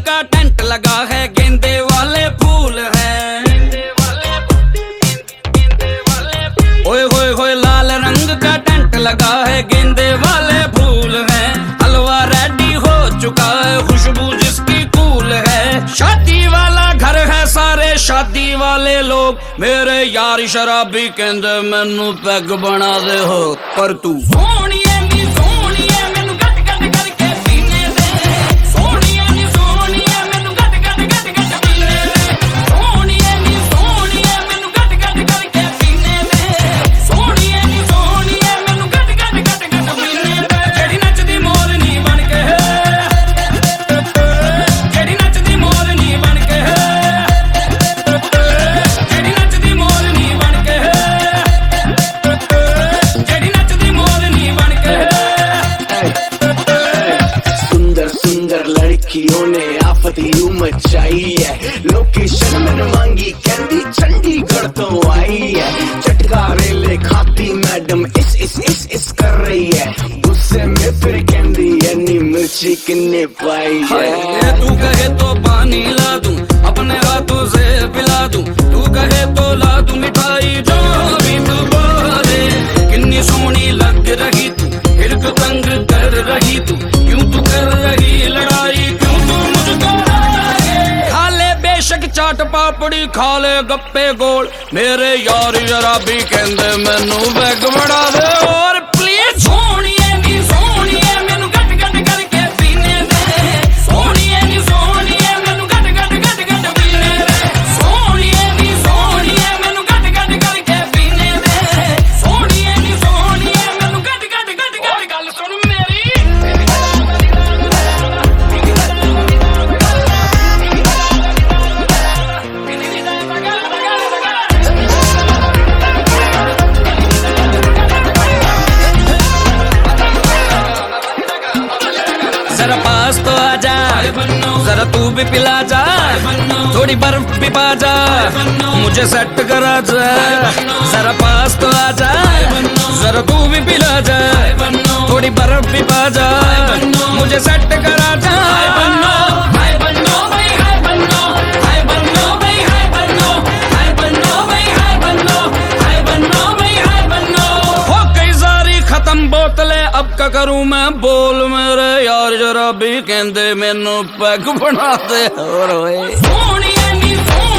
का टेंट लगा है, गेंदे वाले फूल हैं। ओए होए होए लाल रंग का टेंट लगा है, गेंदे वाले फूल हैं। हलवा रेडी हो चुका है, खुशबू जिसकी कूल है। शादी वाला घर है, सारे शादी वाले लोग। मेरे यार शराबी कहंदे मैनू पैग बना दे हो, पर तू सोनिए नी सोनिए मैनू गट गट करके पीने दे। सोनिए नी सोनिए मैनू गट गट गट गट पीने दे। सोनिए नी सोनिए मैनू गट गट करके पीने दे। सोनिए नी सोनिए मैनू गट गट गट गट पीने दे। जेड़ी नचदी मोरनी बन के, जेड़ी नचदी मोरनी बन के, जेड़ी नचदी मोरनी बन के, जेड़ी नचदी मोरनी बन के। सुंदर सुंदर लड़कियों ने आफत यूं मचाई है। लोकेशन मैंने मांगी, कहती चंडीगढ़ तो आई है। चटकारे ले खाती मैडम इस कर रही है। गुस्से में फिर कहती नी मिर्ची किन्ने पाई है। तू कहे तो पानी ला दूं, अपने हाथों से पिला दूं। तू कहे तो ला दूं मिठाई, जो भी तू बोले। कितनी सोहनी लग रही तू, हिरक तंग कर रही तू। क्यों तू कर रही लड़ाई, क्यों तू मुझको खा ले बेशक चाट पापड़ी, खा ले गप्पे गोल। मेरे यार शराबी कहंदे मैनू बैग बड़ा दे, और प्लीज सोनिए नी सोनिए मैनू गट गट करके पीने दे। सोनिए नी सोनिए मैनू गट गट गट गट पीने दे। सोनिए नी सोनिए मैनू गट गट करके पीने दे। सोनिए नी सोनिए मैनू गट गट गट गट। गल सुन मेरी, जरा पास तो आजा, जरा तू भी पिला जा। थोड़ी बर्फ भी पा जा, मुझे सेट करा जा। जरा पास तो आजा, जरा तू भी पिला जा। थोड़ी बर्फ भी पा जा, मुझे सेट करा जा। हो गई सारी खत्म बोतलें, अब क्या करूं मैं बोल। मेरे यार जरा भी कहंदे मैनू पैग बना दे, और सोनिए नी सोनिए